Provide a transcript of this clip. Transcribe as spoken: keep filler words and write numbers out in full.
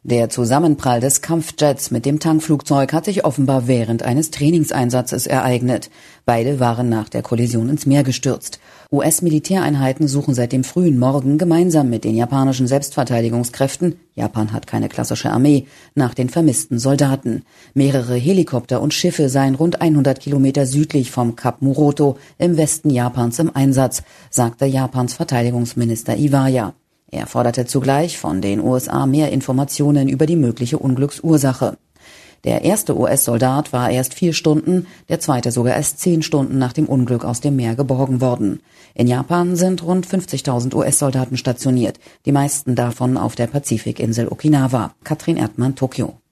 Der Zusammenprall des Kampfjets mit dem Tankflugzeug hat sich offenbar während eines Trainingseinsatzes ereignet. Beide waren nach der Kollision ins Meer gestürzt. U S-Militäreinheiten suchen seit dem frühen Morgen gemeinsam mit den japanischen Selbstverteidigungskräften – Japan hat keine klassische Armee – nach den vermissten Soldaten. Mehrere Helikopter und Schiffe seien rund hundert Kilometer südlich vom Kap Muroto im Westen Japans im Einsatz, sagte Japans Verteidigungsminister Iwaya. Er forderte zugleich von den U S A mehr Informationen über die mögliche Unglücksursache. Der erste U S-Soldat war erst vier Stunden, der zweite sogar erst zehn Stunden nach dem Unglück aus dem Meer geborgen worden. In Japan sind rund fünfzigtausend U S-Soldaten stationiert, die meisten davon auf der Pazifikinsel Okinawa. Katrin Erdmann, Tokio.